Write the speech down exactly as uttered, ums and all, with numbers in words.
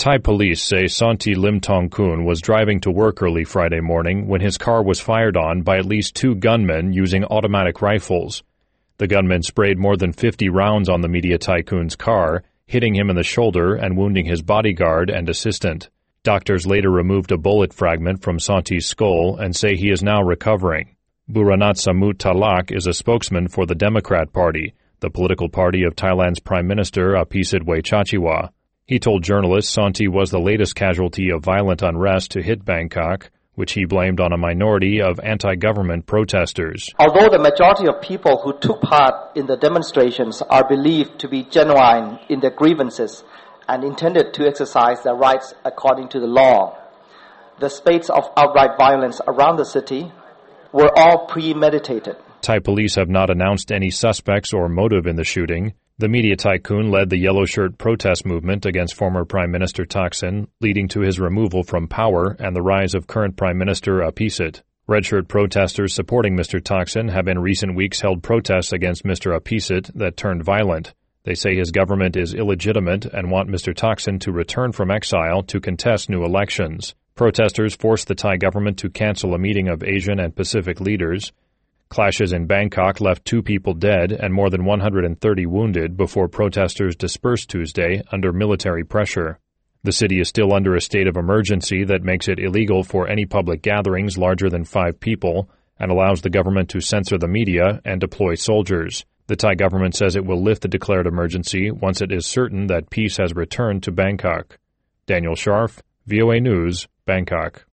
Thai police say Sonti Limtongkun was driving to work early Friday morning when his car was fired on by at least two gunmen using automatic rifles. The gunmen sprayed more than fifty rounds on the media tycoon's car, hitting him in the shoulder and wounding his bodyguard and assistant. Doctors later removed a bullet fragment from Sonti's skull and say he is now recovering. Buranat Samut Talak is a spokesman for the Democrat Party, the political party of Thailand's Prime Minister Apisit Waichachiwa. He told journalists Sonti was the latest casualty of violent unrest to hit Bangkok, which he blamed on a minority of anti-government protesters. Although the majority of people who took part in the demonstrations are believed to be genuine in their grievances and intended to exercise their rights according to the law, the spate of outright violence around the city were all premeditated. Thai police have not announced any suspects or motive in the shooting. The media tycoon led the yellow shirt protest movement against former Prime Minister Thaksin, leading to his removal from power and the rise of current Prime Minister Apisit. Red shirt protesters supporting Mister Thaksin have in recent weeks held protests against Mister Apisit that turned violent. They say his government is illegitimate and want Mister Thaksin to return from exile to contest new elections. Protesters forced the Thai government to cancel a meeting of Asian and Pacific leaders. Clashes in Bangkok left two people dead and more than one hundred thirty wounded before protesters dispersed Tuesday under military pressure. The city is still under a state of emergency that makes it illegal for any public gatherings larger than five people and allows the government to censor the media and deploy soldiers. The Thai government says it will lift the declared emergency once it is certain that peace has returned to Bangkok. Daniel Scharf, V O A News, Bangkok.